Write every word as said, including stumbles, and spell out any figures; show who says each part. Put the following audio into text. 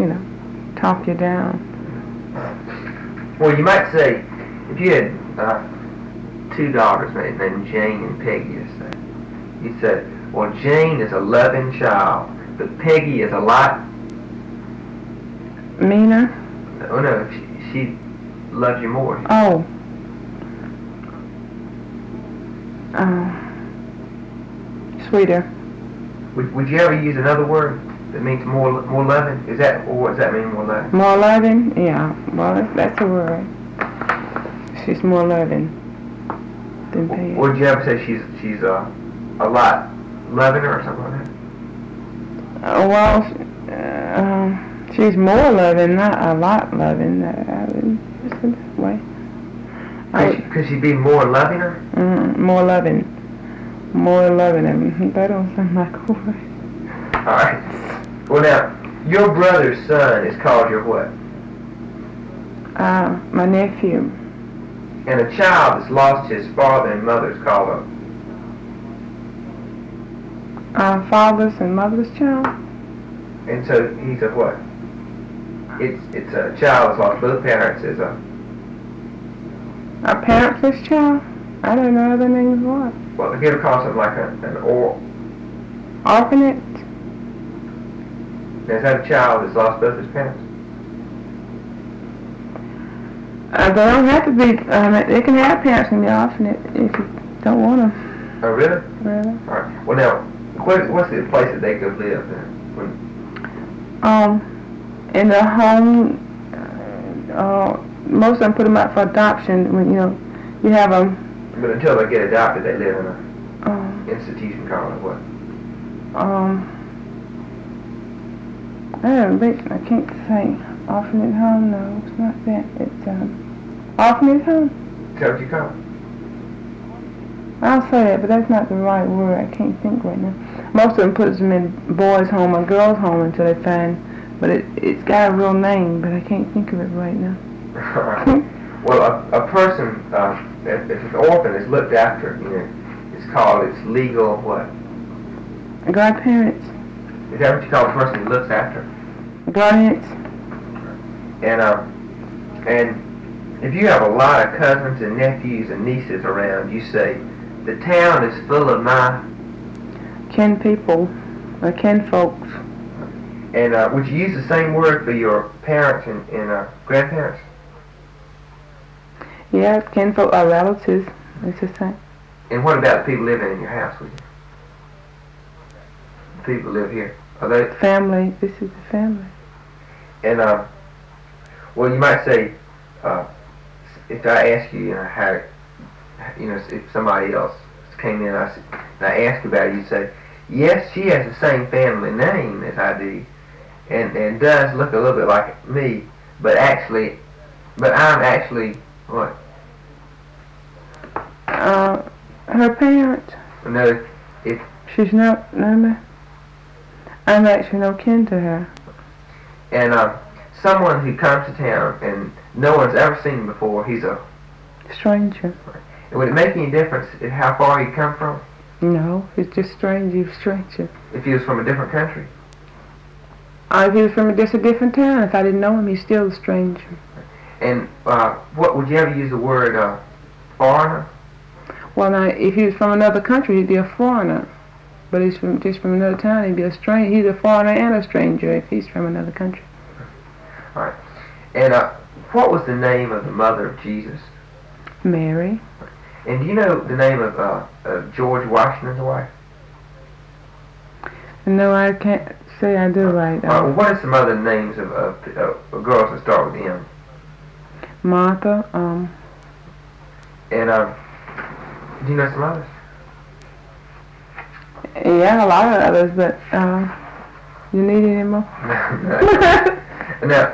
Speaker 1: you know, talk you down.
Speaker 2: Well, you might say, if you had uh, two daughters named Jane and Peggy, you say, you said, well, Jane is a loving child, but Peggy is a lot
Speaker 1: meaner.
Speaker 2: Oh no, she, she loves you more.
Speaker 1: Oh. Oh. Sweeter.
Speaker 2: Would Would you ever use another word that means more more loving? Is that or what does that mean, more loving?
Speaker 1: More loving? Yeah. Well, that's, that's a word. She's more loving than Peggy.
Speaker 2: Would you ever say she's she's uh, a lot loving or something like that?
Speaker 1: Uh, well, uh, um, she's more loving, not a lot loving. I would just in that way.
Speaker 2: Could, she, could she be more loving her?
Speaker 1: Mm, more loving. More loving. And that don't sound like a word.
Speaker 2: Alright. Well now, your brother's son is called your what?
Speaker 1: Uh, my nephew.
Speaker 2: And a child that's lost his father and mother is called a?
Speaker 1: Uh, father's and mother's child.
Speaker 2: And so he's a what? It's it's a child that's lost both parents is a?
Speaker 1: A parentless child? I don't know other names what.
Speaker 2: Well, if you ever call something like a, an or...
Speaker 1: Orphanage?
Speaker 2: Is that a child that's lost both his parents?
Speaker 1: Uh, they don't have to be, um, they can have parents in the orphanage if you don't want them.
Speaker 2: Oh, really?
Speaker 1: Really?
Speaker 2: Alright. Well, now, what, what's the place that they go live then? When...
Speaker 1: Um, in a home, uh, most of them put them out for adoption when, you know, you have them.
Speaker 2: But until they get adopted, they live in an
Speaker 1: Um,
Speaker 2: institution called what?
Speaker 1: um, I don't think, I can't say. Orphanage home? No, it's not that. It's, um, orphanage home?
Speaker 2: Is that what you call it?
Speaker 1: I'll say that, but that's not the right word. I can't think right now. Most of them puts them in boys' home or girls' home until they find, but it, it's got a real name, but I can't think of it right now.
Speaker 2: Well, a, a person, uh, if, if an orphan is looked after, you know, it's called its legal what?
Speaker 1: Godparents.
Speaker 2: Is that what you call a person who looks after?
Speaker 1: Guardians.
Speaker 2: And uh, and if you have a lot of cousins and nephews and nieces around, you say, the town is full of my...
Speaker 1: Kin people, or kin folks.
Speaker 2: And uh, would you use the same word for your parents and, and uh, grandparents?
Speaker 1: Yeah, kin folk are relatives. It's the same.
Speaker 2: And what about the people living in your house with you? The people who live here. Are they...
Speaker 1: Family. This is the family.
Speaker 2: And, uh, well, you might say, uh, if I ask you, you know, how, you know, if somebody else came in and I, and I asked you about it, you'd say, yes, she has the same family name as I do, and, and does look a little bit like me, but actually, but I'm actually, what?
Speaker 1: Uh, her parents.
Speaker 2: No, if...
Speaker 1: She's not, no, ma. I'm actually no kin to her.
Speaker 2: And, uh, someone who comes to town and no one's ever seen him before, he's a...
Speaker 1: Stranger.
Speaker 2: And would it make any difference if how far he come from?
Speaker 1: No, it's just strange. He's a stranger.
Speaker 2: If he was from a different country?
Speaker 1: Uh, if he was from a, just a different town, if I didn't know him, he's still a stranger.
Speaker 2: And uh, what would you ever use the word uh, foreigner?
Speaker 1: Well, now, if he was from another country, he'd be a foreigner. But he's from just from another town, he'd be a stranger. He's a foreigner and a stranger if he's from another country.
Speaker 2: All right. And uh, what was the name of the mother of Jesus?
Speaker 1: Mary.
Speaker 2: And do you know the name of, uh, of George Washington's wife?
Speaker 1: No, I can't say I do right.
Speaker 2: Uh, well, what are some other names of, of, of, of girls that start with M?
Speaker 1: Martha. Um.
Speaker 2: And uh, do you know some others?
Speaker 1: Yeah, a lot of others, but uh, you need any more?
Speaker 2: No, no. Now,